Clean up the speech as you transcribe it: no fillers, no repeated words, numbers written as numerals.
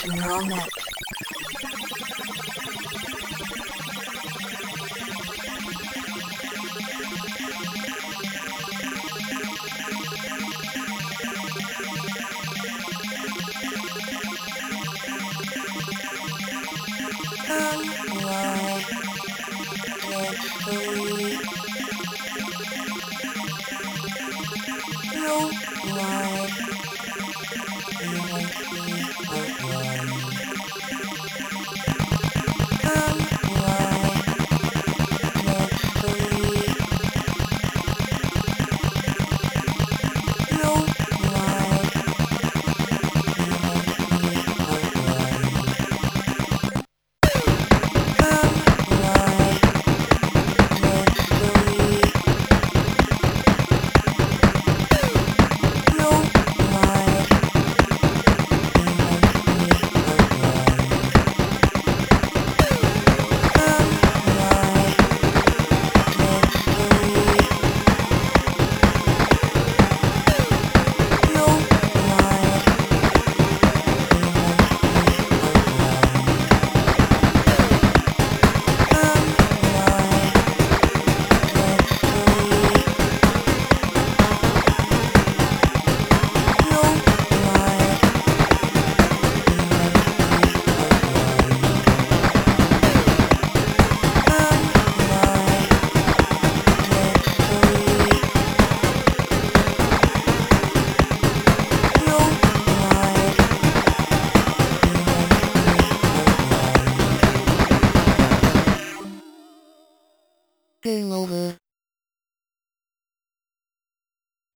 to neural net. Unlike gracefully, no life immensely alone. Unlike gracefully, no life immensely alone. Unlike gracefully, no life immensely alone. Unlike gracefully, no life immensely alone. Unlike gracefully, no life immensely alone. Unlike gracefully, no life immensely alone. Game over.